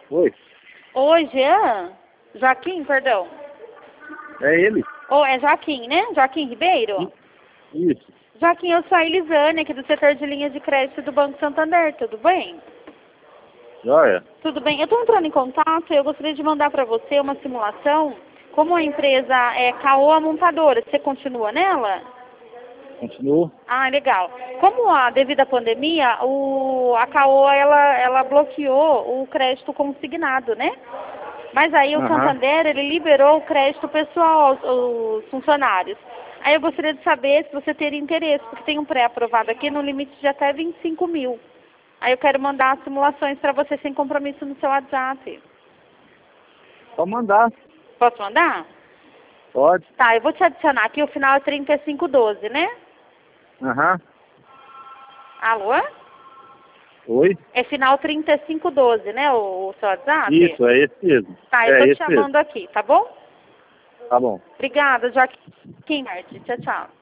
Oi, Oi, Jean? Joaquim, perdão. é ele? É Joaquim, né? Joaquim Ribeiro? Isso. Joaquim, eu sou a Elisane, aqui do setor de linhas de crédito do Banco Santander, tudo bem? Joia? Tudo bem. Eu estou entrando em contato e eu gostaria de mandar para você uma simulação. Como a empresa é Caoa Montadora, você continua nela? Continuo? Ah, legal. Devido à pandemia, a Caoa, ela bloqueou o crédito consignado, né? Mas aí o Aham. Santander, ele liberou o crédito pessoal aos funcionários. Aí eu gostaria de saber se você teria interesse, porque tem um pré-aprovado aqui no limite de até 25 mil. Aí eu quero mandar as simulações para você sem compromisso no seu WhatsApp. Pode mandar. Posso mandar? Pode. Tá, eu vou te adicionar aqui, o final é 3512, né? Aham. Alô? Oi? É final 3512, né, o seu WhatsApp? Isso, é esse mesmo. Tá, eu É tô te esse mesmo. chamando aqui, tá bom? Tá bom. Obrigada, Joaquim. Tchau, tchau.